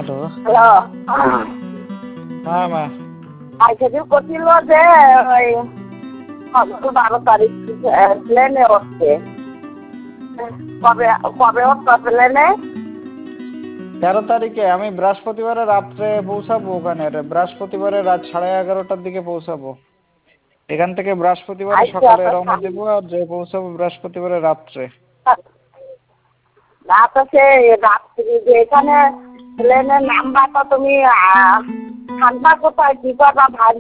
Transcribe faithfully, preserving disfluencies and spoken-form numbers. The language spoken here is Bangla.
হ্যালো। হ্যালো। হ্যাঁ মা। আজকে যে করছিল যে ওই বারো তারিখ প্লেনে উঠছে, কবে কবে উঠছে প্লেনে? তেরো তারিখে আমি বৃহস্পতিবারে রাত্রে পৌঁছাবো ওখানে, বৃহস্পতিবারে রাত সাড়ে এগারোটার দিকে পৌঁছাবো। এখান থেকে বৃহস্পতিবারে আচ্ছা, সকালে তো রওনা দেবো আর যে পৌঁছাবো বৃহস্পতিবারে রাত্রে। না তো সে রাত্রি যে এখানে প্লেনের নাম্বারটা তুমি আনবা কোথায়, কি করবা ভাই?